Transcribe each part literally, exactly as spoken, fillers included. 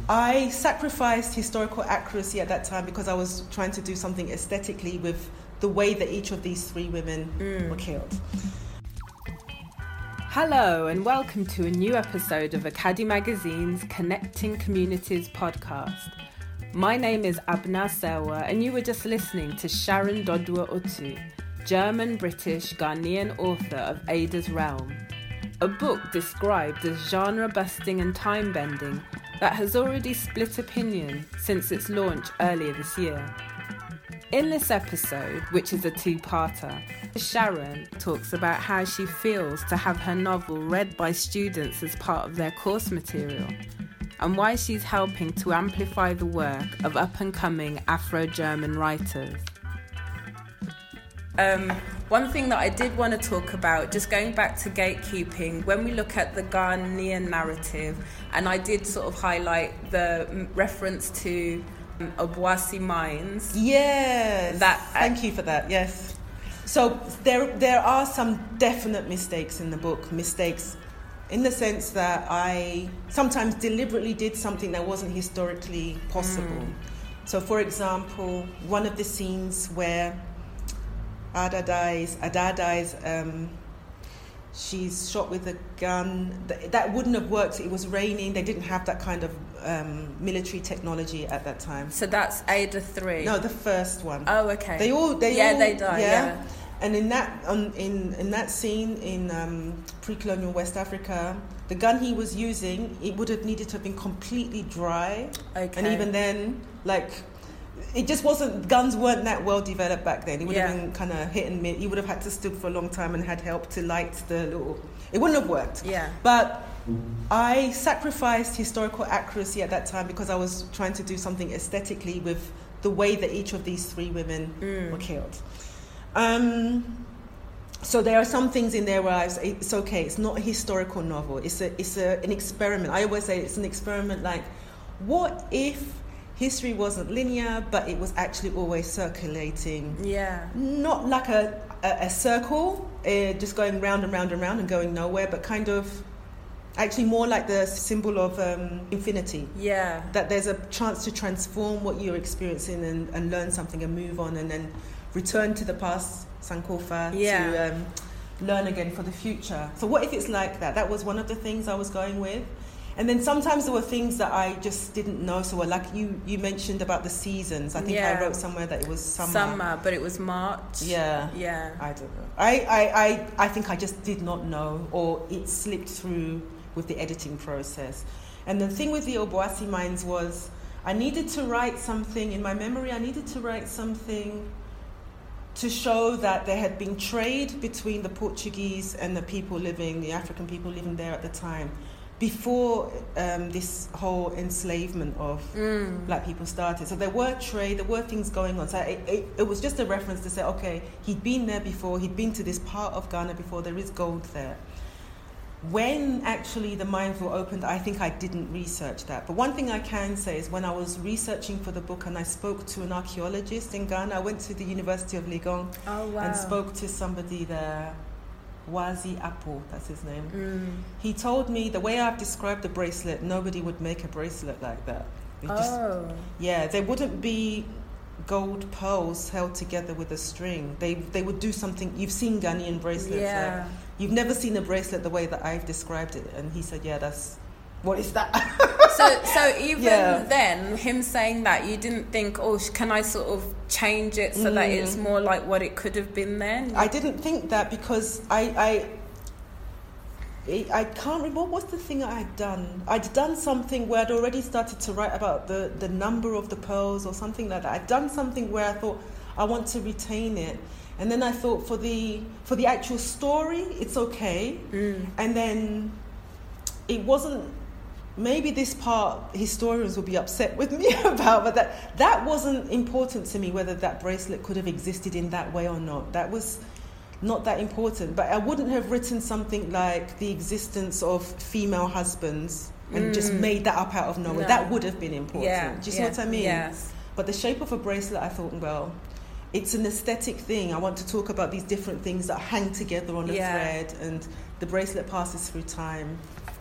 I sacrificed historical accuracy at that time because I was trying to do something aesthetically with the way that each of these three women mm. were killed. Hello and welcome to a new episode of Acadie Magazine's Connecting Communities podcast. My name is Abna Sewa and you were just listening to Sharon Dodua Otu, German-British Ghanaian author of Ada's Realm, a book described as genre-busting and time-bending that has already split opinion since its launch earlier this year. In this episode, which is a two-parter, Sharon talks about how she feels to have her novel read by students as part of their course material, and why she's helping to amplify the work of up-and-coming Afro-German writers. Um, one thing that I did want to talk about, just going back to gatekeeping, when we look at the Ghanaian narrative, and I did sort of highlight the reference to um, Obuasi mines. Yes, that, thank you for that, yes. So there, there are some definite mistakes in the book, mistakes in the sense that I sometimes deliberately did something that wasn't historically possible. Mm. So for example, one of the scenes where Ada dies, Ada dies, um, she's shot with a gun. Th- that wouldn't have worked. It was raining. They didn't have that kind of um, military technology at that time. So that's Ada three? No, the first one. Oh, okay. They all, they yeah, all, they die, yeah. yeah. And in that, um, in, in that scene in um, pre-colonial West Africa, the gun he was using, it would have needed to have been completely dry. Okay. And even then, like... It just wasn't, guns weren't that well developed back then. It would yeah. have been kind of hit and miss. You would have had to stood for a long time and had help to light the little... It wouldn't have worked. Yeah. But I sacrificed historical accuracy at that time because I was trying to do something aesthetically with the way that each of these three women mm. were killed. Um, so there are some things in there where I was, it's okay, it's not a historical novel. It's a, it's a, an experiment. I always say it's an experiment like, what if history wasn't linear, but it was actually always circulating. Yeah. Not like a, a, a circle, uh, just going round and round and round and going nowhere, but kind of actually more like the symbol of um, infinity. Yeah. That there's a chance to transform what you're experiencing and, and learn something and move on and then return to the past, Sankofa, yeah. to um, learn again for the future. So what if it's like that? That was one of the things I was going with. And then sometimes there were things that I just didn't know. So like you, you mentioned about the seasons. I think yeah. I wrote somewhere that it was summer. Summer, but it was March. Yeah. Yeah. I don't know. I, I, I, I think I just did not know, or it slipped through with the editing process. And the thing with the Obuasi mines was I needed to write something in my memory. I needed to write something to show that there had been trade between the Portuguese and the people living, the African people living there at the time, before um, this whole enslavement of mm. black people started. So there were trade, there were things going on. So it, it, it was just a reference to say, okay, he'd been there before, he'd been to this part of Ghana before, there is gold there. When actually the mines were opened, I think I didn't research that. But one thing I can say is when I was researching for the book and I spoke to an archaeologist in Ghana, I went to the University of Legon oh, wow. and spoke to somebody there, Wazi Apo, that's his name. Mm. He told me the way I've described the bracelet, nobody would make a bracelet like that. It just, oh. Yeah, there wouldn't be gold pearls held together with a string. They they would do something. You've seen Ghanaian bracelets. Yeah. Right? You've never seen a bracelet the way that I've described it. And he said, yeah, that's... What is that? so so even yeah. then, him saying that, you didn't think, oh, can I sort of change it so mm. that it's more like what it could have been then? I didn't think that because I... I I can't remember, what was the thing I had done? I'd done something where I'd already started to write about the, the number of the pearls or something like that. I'd done something where I thought, I want to retain it. And then I thought for the for the actual story, it's okay. Mm. And then it wasn't, maybe this part historians will be upset with me about, but that, that wasn't important to me, whether that bracelet could have existed in that way or not. That was not that important. But I wouldn't have written something like the existence of female husbands and mm. just made that up out of nowhere. No. That would have been important. Yeah. Do you see yeah. what I mean? Yes. But the shape of a bracelet, I thought, well, it's an aesthetic thing. I want to talk about these different things that hang together on a yeah. thread, and the bracelet passes through time.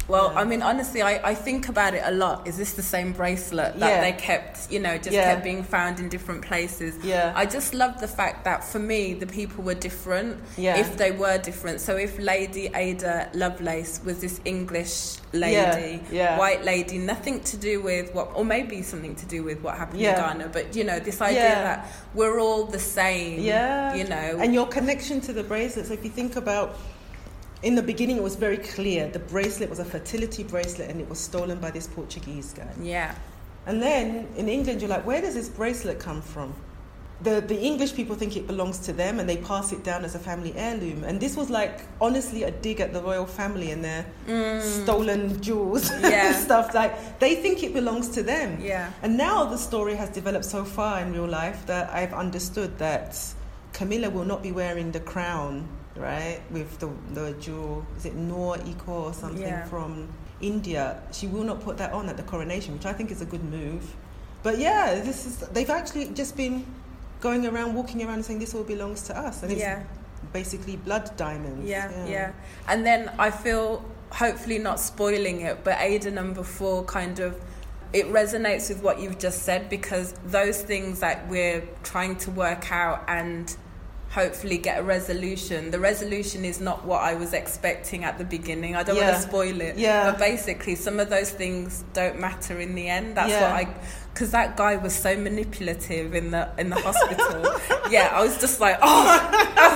Well, yeah. I mean, honestly, I, I think about it a lot. Is this the same bracelet that yeah. they kept, you know, just yeah. kept being found in different places? Yeah. I just love the fact that for me, the people were different, yeah. if they were different. So if Lady Ada Lovelace was this English lady, yeah. Yeah. white lady, nothing to do with what, or maybe something to do with what happened yeah. in Ghana, but, you know, this idea yeah. that we're all the same, yeah. you know. And your connection to the bracelets, if you think about, in the beginning, it was very clear. The bracelet was a fertility bracelet and it was stolen by this Portuguese guy. Yeah. And then in England, you're like, where does this bracelet come from? The the English people think it belongs to them and they pass it down as a family heirloom. And this was like, honestly, a dig at the royal family and their mm. stolen jewels yeah. and stuff. Like, they think it belongs to them. Yeah. And now the story has developed so far in real life that I've understood that Camilla will not be wearing the crown, right, with the the jewel, is it Noor Iko or something yeah. from India. She will not put that on at the coronation, which I think is a good move. But yeah, this is they've actually just been going around, walking around and saying this all belongs to us. And it's yeah. basically blood diamonds. Yeah, yeah, yeah. And then I feel, hopefully not spoiling it, but Ada number four kind of, it resonates with what you've just said, because those things that we're trying to work out and hopefully get a resolution. The resolution is not what I was expecting at the beginning. I don't yeah. want to spoil it. Yeah. But basically, some of those things don't matter in the end. That's yeah. what I... Because that guy was so manipulative in the in the hospital. yeah, I was just like, oh,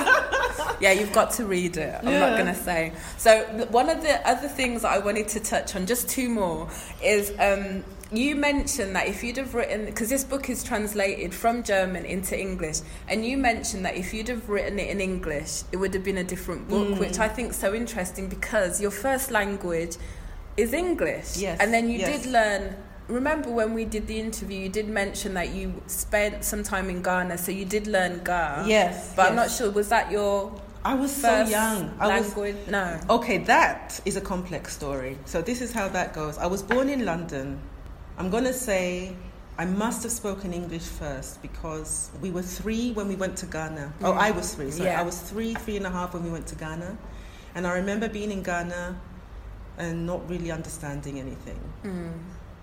oh. Yeah, you've got to read it. I'm yeah. not going to say. So one of the other things that I wanted to touch on, just two more, is... Um, you mentioned that if you'd have written, because this book is translated from German into English, and you mentioned that if you'd have written it in English, it would have been a different book, mm. which I think is so interesting because your first language is English. Yes. And then you yes. did learn, remember when we did the interview, you did mention that you spent some time in Ghana, so you did learn Ga. Yes. But yes. I'm not sure, was that your... I was First so young. I language? Was, no. Okay, that is a complex story. So this is how that goes. I was born in London. I'm going to say I must have spoken English first because we were three when we went to Ghana. Mm. Oh, I was three. So yeah. I was three, three and a half when we went to Ghana. And I remember being in Ghana and not really understanding anything. Mm.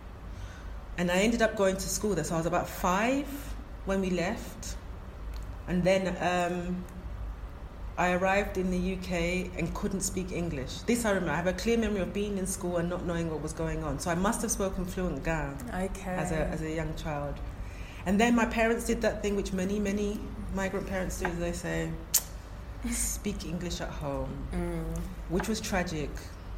And I ended up going to school there. So I was about five when we left. And then um, I arrived in the U K and couldn't speak English. This I remember. I have a clear memory of being in school and not knowing what was going on. So I must have spoken fluent Ga okay. as a as a young child. And then my parents did that thing which many, many migrant parents do. They say, speak English at home, mm. which was tragic.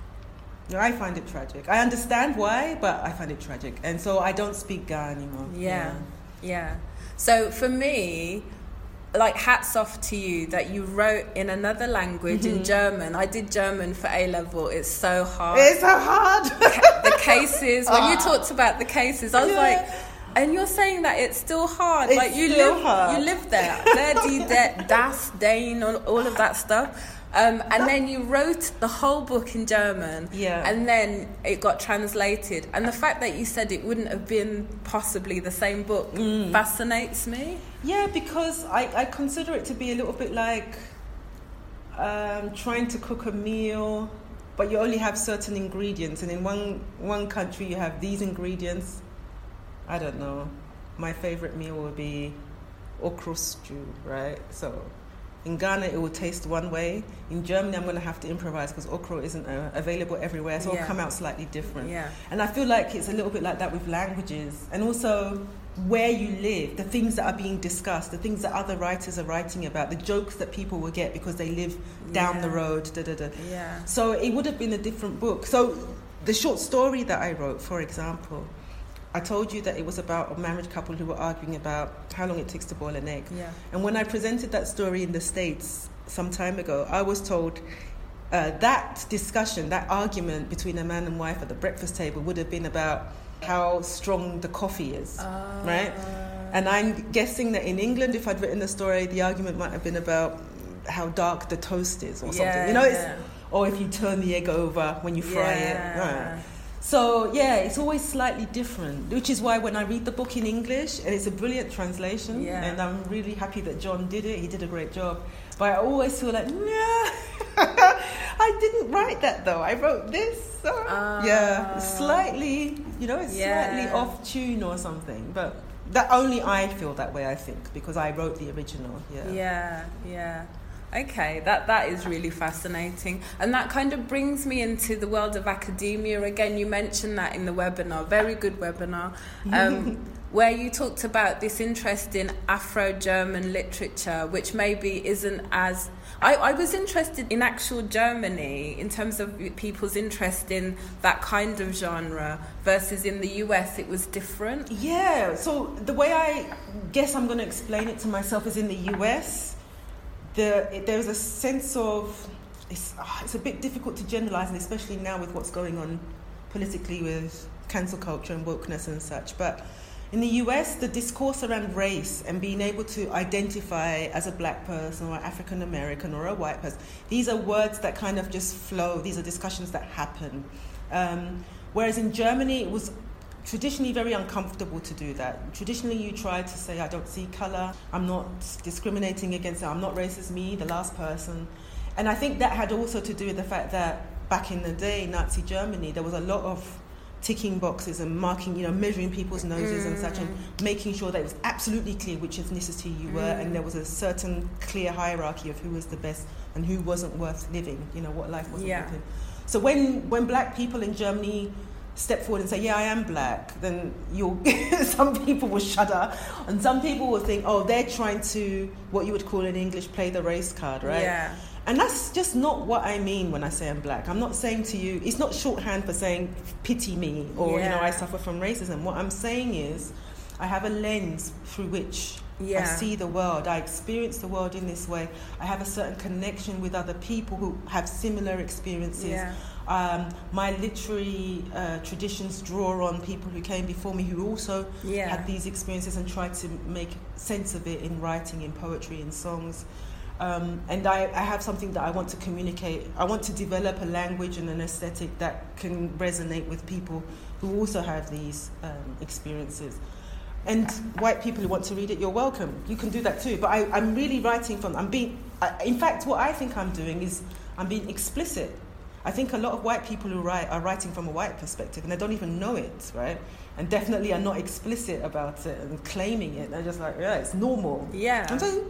I find it tragic. I understand why, but I find it tragic. And so I don't speak Ga anymore. Yeah, yeah. yeah. So for me... like, hats off to you that you wrote in another language, mm-hmm. in German. I did German for A-level. It's so hard. It's so hard. The cases, when you talked about the cases, I was yeah. like, and you're saying that it's still hard. It's like you still live, hard. you live there. There, die, de, das, dein, all, all of that stuff. Um, and then you wrote the whole book in German, yeah. and then it got translated. And the fact that you said it wouldn't have been possibly the same book mm. fascinates me. Yeah, because I, I consider it to be a little bit like um, trying to cook a meal, but you only have certain ingredients. And in one, one country you have these ingredients. I don't know. My favorite meal would be okra stew, right? So... in Ghana, it will taste one way. In Germany, I'm going to have to improvise because okra isn't uh, available everywhere, so yeah. it'll come out slightly different. Yeah. And I feel like it's a little bit like that with languages. And also where you live, the things that are being discussed, the things that other writers are writing about, the jokes that people will get because they live down yeah. the road. Da, da, da. Yeah. So it would have been a different book. So the short story that I wrote, for example, I told you that it was about a married couple who were arguing about how long it takes to boil an egg. Yeah. And when I presented that story in the States some time ago, I was told uh, that discussion, that argument between a man and wife at the breakfast table would have been about how strong the coffee is, uh, right? And I'm guessing that in England, if I'd written the story, the argument might have been about how dark the toast is or something. Yeah, you know, it's, yeah. or if you turn the egg over when you fry yeah. it. Right. So, yeah, it's always slightly different, which is why when I read the book in English, and it's a brilliant translation, yeah. and I'm really happy that John did it, he did a great job, but I always feel like, nah, I didn't write that though. I wrote this. Uh, uh, yeah, slightly, you know, it's yeah. slightly off tune or something. But that only I feel that way, I think, because I wrote the original. Yeah. Yeah, yeah. Okay, that, that is really fascinating. And that kind of brings me into the world of academia again. You mentioned that in the webinar, very good webinar, um, where you talked about this interest in Afro-German literature, which maybe isn't as... I, I was interested in actual Germany in terms of people's interest in that kind of genre versus in the U S it was different. Yeah, so the way I guess I'm going to explain it to myself is in the U S, the, there's a sense of... It's, oh, it's a bit difficult to generalise, and especially now with what's going on politically with cancel culture and wokeness and such, but... In the U S, the discourse around race and being able to identify as a black person or African American or a white person, these are words that kind of just flow. These are discussions that happen. Um, whereas in Germany, it was traditionally very uncomfortable to do that. Traditionally, you try to say, I don't see colour, I'm not discriminating against it, I'm not racist, me, the last person. And I think that had also to do with the fact that back in the day, Nazi Germany, there was a lot of ticking boxes and marking, you know, measuring people's noses mm. and such, and making sure that it was absolutely clear which ethnicity you were, mm. and there was a certain clear hierarchy of who was the best and who wasn't worth living, you know, what life wasn't yeah. worth living. So when, when black people in Germany step forward and say, yeah, I am black, then you'll some people will shudder, and some people will think, oh, they're trying to, what you would call in English, play the race card, right? Yeah. And that's just not what I mean when I say I'm black. I'm not saying to you, it's not shorthand for saying pity me or, yeah. you know, I suffer from racism. What I'm saying is I have a lens through which yeah. I see the world. I experience the world in this way. I have a certain connection with other people who have similar experiences. Yeah. Um, my literary uh, traditions draw on people who came before me who also yeah. had these experiences and tried to make sense of it in writing, in poetry, in songs. Um, and I, I have something that I want to communicate. I want to develop a language and an aesthetic that can resonate with people who also have these um, experiences. And white people who want to read it, you're welcome. You can do that too. But I, I'm really writing from, I'm being, I, in fact, what I think I'm doing is I'm being explicit. I think a lot of white people who write are writing from a white perspective and they don't even know it, right? And definitely are not explicit about it and claiming it. They're just like, yeah, it's normal. Yeah. I'm saying,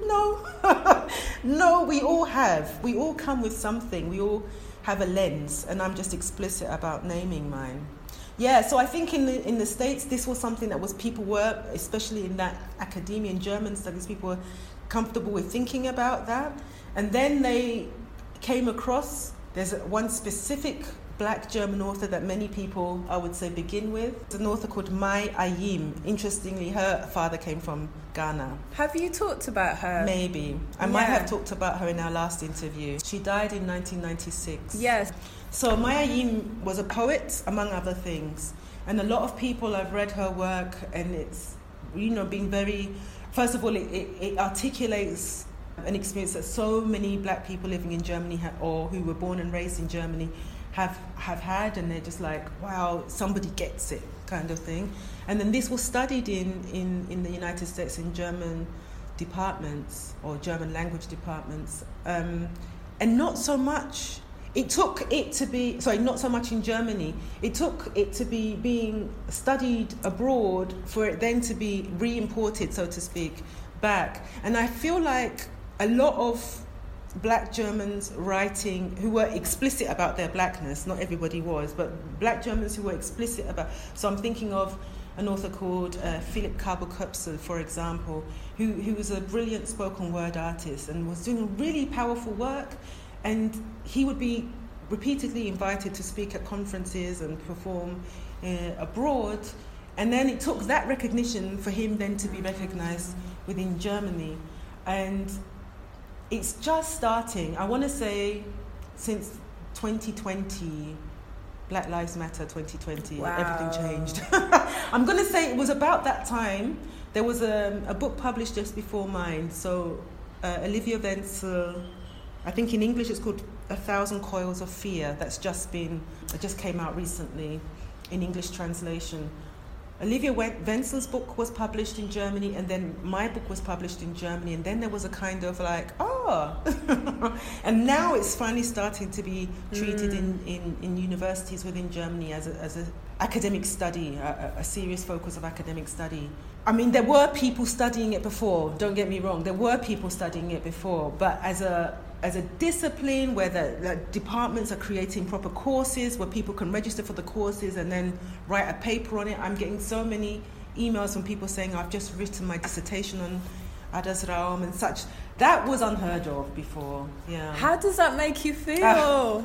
no. No, we all have. We all come with something. We all have a lens. And I'm just explicit about naming mine. Yeah, so I think in the, in the States, this was something that was people were, especially in that academia and German studies, people were comfortable with thinking about that. And then they came across, there's one specific black German author that many people, I would say, begin with. It's an author called Mai Ayim. Interestingly, her father came from Ghana. Have you talked about her? Maybe. I yeah. might have talked about her in our last interview. She died in nineteen ninety-six. Yes. So Mai Ayim was a poet, among other things. And a lot of people have read her work, and it's, you know, been very... First of all, it, it, it articulates an experience that so many black people living in Germany ha- or who were born and raised in Germany have have had, and they're just like, wow, somebody gets it, kind of thing. And then this was studied in, in, in the United States in German departments or German language departments, um, and not so much. It took it to be, sorry, not so much in Germany. It took it to be being studied abroad for it then to be re-imported, so to speak, back. And I feel like a lot of black Germans writing who were explicit about their blackness, not everybody was, but black Germans who were explicit about, so I'm thinking of an author called uh, Philipp Kabel-Köpsel, for example, who, who was a brilliant spoken word artist and was doing really powerful work, and he would be repeatedly invited to speak at conferences and perform uh, abroad, and then it took that recognition for him then to be recognized within Germany. And it's just starting. I want to say since twenty twenty, Black Lives Matter twenty twenty, wow. everything changed. I'm going to say it was about that time. There was a, a book published just before mine. So uh, Olivia Wenzel, I think in English it's called A Thousand Coils of Fear. That's just been, it just came out recently in English translation. Olivia Wenzel's book was published in Germany, and then my book was published in Germany, and then there was a kind of like, oh, and now it's finally starting to be treated mm. in, in, in universities within Germany as a, as a academic study, a, a serious focus of academic study. I mean, there were people studying it before, don't get me wrong, there were people studying it before, but as a as a discipline where the, the departments are creating proper courses where people can register for the courses and then write a paper on it. I'm getting so many emails from people saying, I've just written my dissertation on Ada's Raum and such. That was unheard of before. Yeah. How does that make you feel? Uh.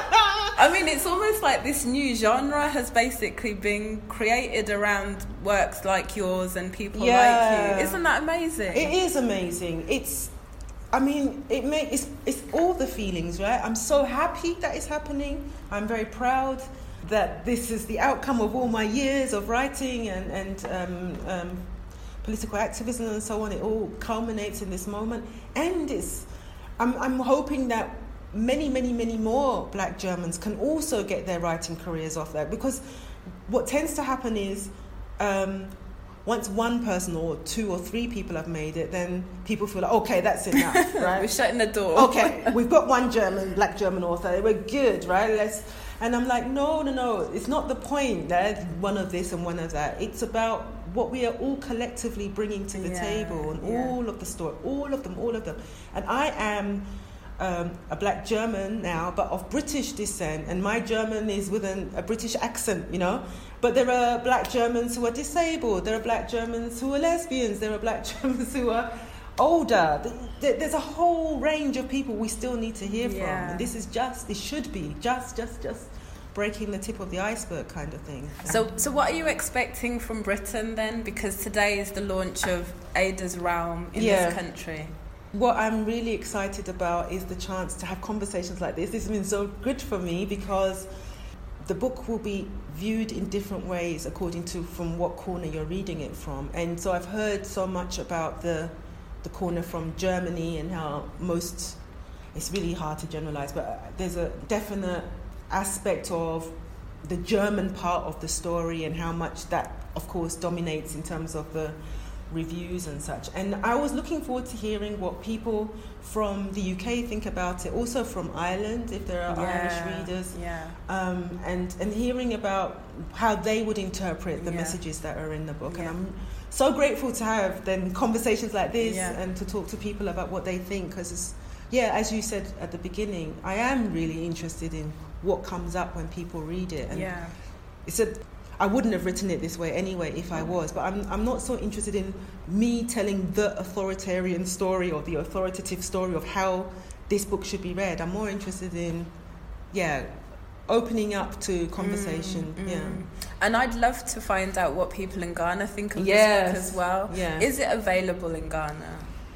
I mean, it's almost like this new genre has basically been created around works like yours and people yeah. like you. Isn't that amazing? It is amazing. It's I mean, it may, it's, it's all the feelings, right? I'm so happy that it's happening. I'm very proud that this is the outcome of all my years of writing and, and um, um, political activism and so on. It all culminates in this moment. And it's, I'm, I'm hoping that many, many, many more Black Germans can also get their writing careers off that. Because what tends to happen is, um, once one person or two or three people have made it, then people feel like, okay, that's enough, right? We're shutting the door. Okay, we've got one German, Black German author. We're good, right? Let's. And I'm like, no, no, no. It's not the point that one of this and one of that. It's about what we are all collectively bringing to the yeah, table, and yeah. all of the story, all of them, all of them. And I am um, a Black German now, but of British descent, and my German is with an, a British accent, you know. But there are Black Germans who are disabled. There are Black Germans who are lesbians. There are Black Germans who are older. There's a whole range of people we still need to hear yeah. from. And this is just, it should be just, just, just breaking the tip of the iceberg kind of thing. So, so what are you expecting from Britain then? Because today is the launch of Ada's Raum in yeah. this country. What I'm really excited about is the chance to have conversations like this. This has been so good for me because the book will be viewed in different ways according to from what corner you're reading it from. And so I've heard so much about the the corner from Germany and how most, it's really hard to generalize, but there's a definite aspect of the German part of the story and how much that, of course, dominates in terms of the reviews and such. And I was looking forward to hearing what people from the U K think about it, also from Ireland, if there are yeah, Irish readers, yeah. um, and, and hearing about how they would interpret the yeah. messages that are in the book. Yeah. And I'm so grateful to have then conversations like this yeah. and to talk to people about what they think, because it's, yeah, as you said at the beginning, I am really interested in what comes up when people read it. And yeah. it's a I wouldn't have written it this way anyway if I was, but I'm I'm not so interested in me telling the authoritarian story or the authoritative story of how this book should be read. I'm more interested in, yeah, opening up to conversation. Mm, mm. Yeah. And I'd love to find out what people in Ghana think of yes. this book as well. Yeah. Is it available in Ghana?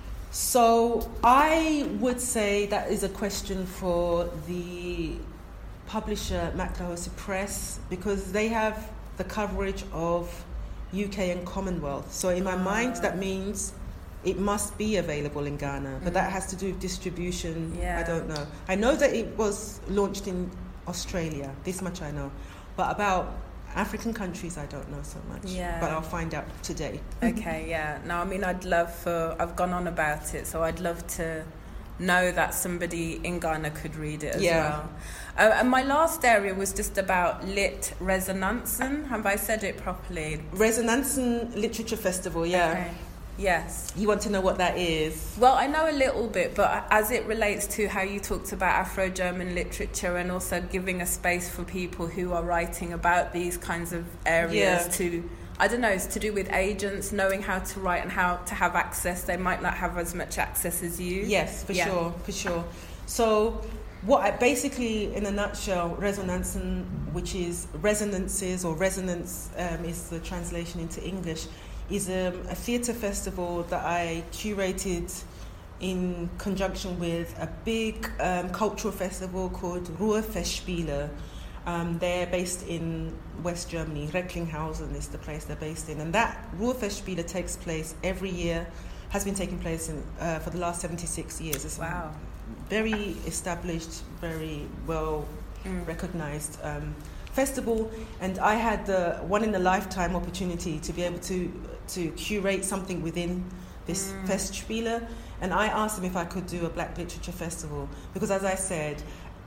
So I would say that is a question for the publisher Maclehose Press, because they have the coverage of U K and Commonwealth. So in my uh, mind, that means it must be available in Ghana, but mm. that has to do with distribution. Yeah. I don't know. I know that it was launched in Australia, this much I know. But about African countries, I don't know so much. Yeah. But I'll find out today. Okay, yeah. No, I mean, I'd love for, I've gone on about it, so I'd love to know that somebody in Ghana could read it as yeah. well. Uh, and my last area was just about Lit Resonansen. Have I said it properly? Resonansen Literature Festival, yeah. Okay. Yes. You want to know what that is? Well, I know a little bit, but as it relates to how you talked about Afro-German literature and also giving a space for people who are writing about these kinds of areas yeah. to, I don't know, it's to do with agents knowing how to write and how to have access. They might not have as much access as you. Yes, for yeah. sure, for sure. So what I basically, in a nutshell, Resonansen, which is resonances or resonance um, is the translation into English, is um, a theatre festival that I curated in conjunction with a big um, cultural festival called Ruhrfestspiele. Um, they're based in West Germany. Recklinghausen is the place they're based in. And that Ruhrfestspiele takes place every year, has been taking place in, uh, for the last seventy-six years. It's wow. very established, very well mm. recognised um, festival, and I had the one in a lifetime opportunity to be able to to curate something within this mm. Festspiele, and I asked them if I could do a Black Literature Festival, because as I said,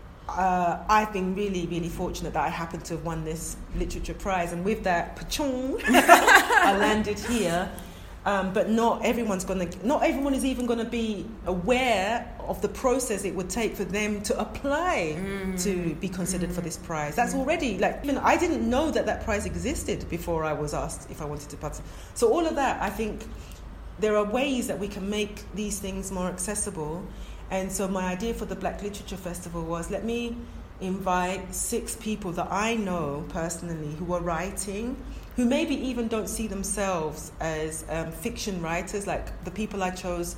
uh, I've been really, really fortunate that I happened to have won this literature prize, and with that, pachong, I landed here. Um, but not everyone's gonna, not everyone is even gonna be aware of the process it would take for them to apply mm. to be considered mm. for this prize. That's mm. already like, even I didn't know that that prize existed before I was asked if I wanted to participate. So all of that, I think, there are ways that we can make these things more accessible. And so my idea for the Black Literature Festival was, let me invite six people that I know personally who are writing, who maybe even don't see themselves as um, fiction writers. Like the people I chose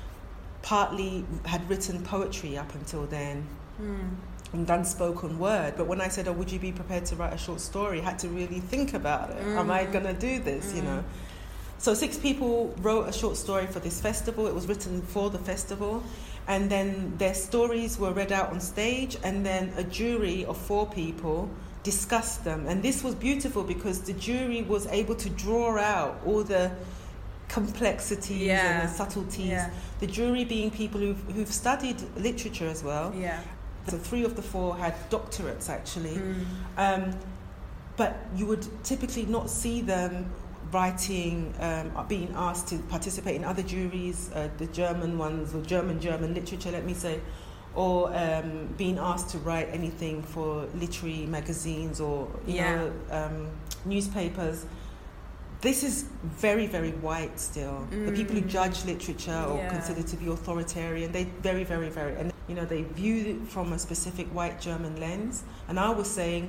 partly had written poetry up until then mm. and done spoken word. But when I said, oh, would you be prepared to write a short story? I had to really think about it. Mm. Am I going to do this, mm. you know? So six people wrote a short story for this festival. It was written for the festival. And then their stories were read out on stage, and then a jury of four people discussed them. And this was beautiful because the jury was able to draw out all the complexities yeah. and the subtleties. Yeah. The jury being people who've, who've studied literature as well. Yeah. So three of the four had doctorates, actually. Mm. Um, but you would typically not see them writing, um, being asked to participate in other juries, uh, the German ones, or German, German literature, let me say, or um, being asked to write anything for literary magazines or, you yeah. know, um, newspapers. This is very, very white still. Mm. The people who judge literature or yeah. consider to be authoritarian, they very, very, very, and, you know, they view it from a specific white German lens. And I was saying,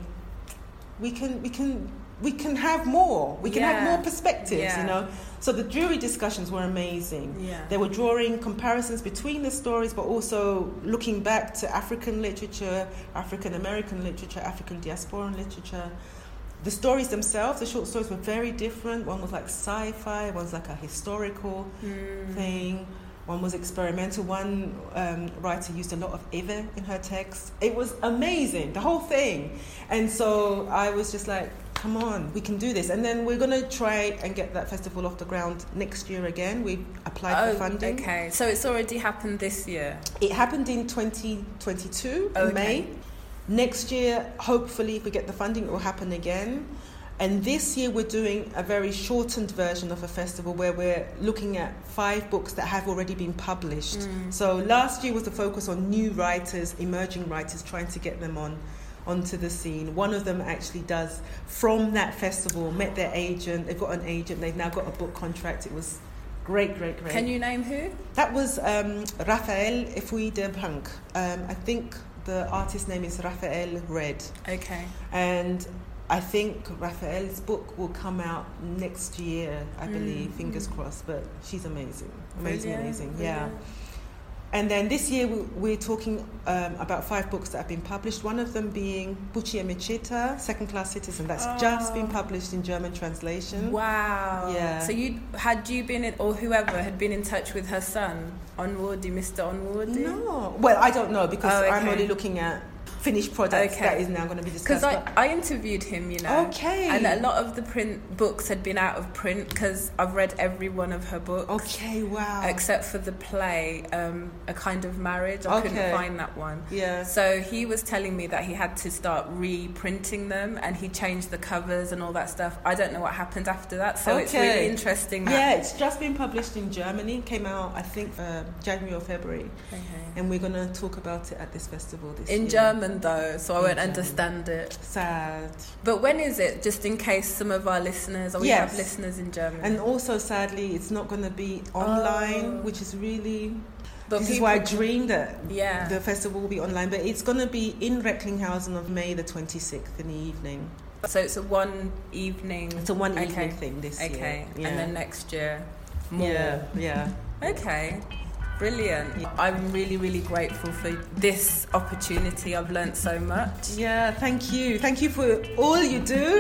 we can, we can, we can have more. We can yeah. have more perspectives, yeah. you know. So the jury discussions were amazing. Yeah. They were drawing comparisons between the stories, but also looking back to African literature, African American literature, African diasporan literature. The stories themselves, the short stories, were very different. One was like sci-fi, one was like a historical mm. thing. One was experimental. One um, writer used a lot of Ewe in her text. It was amazing, the whole thing. And so I was just like, come on, we can do this. And then we're going to try and get that festival off the ground next year again. We applied oh, for funding. Okay, so it's already happened this year? It happened in twenty twenty-two, okay. in May. Next year, hopefully, if we get the funding, it will happen again. And this year we're doing a very shortened version of a festival where we're looking at five books that have already been published. Mm. So last year was the focus on new writers, emerging writers, trying to get them on onto the scene. One of them actually does, from that festival, met their agent. They've got an agent. They've now got a book contract. It was great, great, great. Can you name who? That was um, Raphael Efouide-Blanc. Um, I think the artist's name is Raphael Red. Okay. And I think Raphael's book will come out next year, I believe, mm. fingers crossed, but she's amazing. Amazing, Brilliant. amazing, yeah. Brilliant. And then this year we're talking um, about five books that have been published, one of them being Buchi Emecheta, Second Class Citizen. That's oh. just been published in German translation. Wow. Yeah. So you had you been in, or whoever had been in touch with her son, Onwurdi, Mister Onwurdi? No. Well, I don't know because oh, okay. I'm only looking at finished product okay. that is now going to be discussed. Because I, I interviewed him, you know. Okay. And a lot of the print books had been out of print because I've read every one of her books. Okay, wow. Except for the play, um, A Kind of Marriage. I okay. couldn't find that one. Yeah. So he was telling me that he had to start reprinting them and he changed the covers and all that stuff. I don't know what happened after that. So okay. it's really interesting. That yeah, it's just been published in Germany. Came out, I think, uh, January or February. Okay. And we're going to talk about it at this festival this in year. German, though, so I won't understand it. Sad. But when is it? Just in case some of our listeners, or we yes. have listeners in Germany. And also, sadly, it's not going to be online, oh. which is really... But this is why I dreamed that yeah. the festival will be online. But it's going to be in Recklinghausen on May the twenty-sixth in the evening. So it's a one evening... It's a one okay. evening thing this okay. year. Okay, yeah. and then next year, more. Yeah, yeah. Okay. Brilliant. Yeah. I'm really, really grateful for this opportunity. I've learnt so much. Yeah, thank you. Thank you for all you do.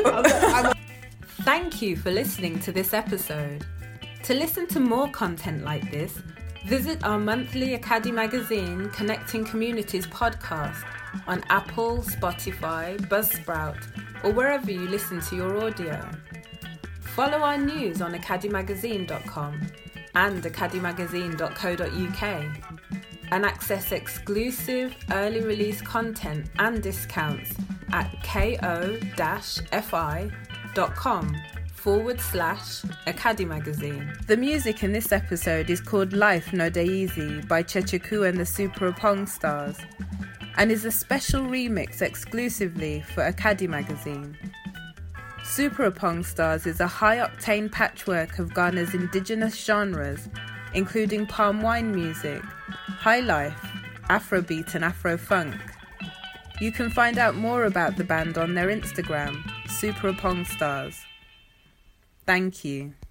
Thank you for listening to this episode. To listen to more content like this, visit our monthly Acadi Magazine Connecting Communities podcast on Apple, Spotify, Buzzsprout, or wherever you listen to your audio. Follow our news on acaddy magazine dot com and acaddy magazine dot co dot uk and access exclusive early release content and discounts at ko-fi.com forward slash Acaddy Magazine. The music in this episode is called Life No Dey Easy by Checheku and the Super Opong Stars and is a special remix exclusively for Acaddy Magazine. Super Opong Stars is a high-octane patchwork of Ghana's indigenous genres, including palm wine music, high life, Afrobeat and Afro-funk. You can find out more about the band on their Instagram, Super Opong Stars. Thank you.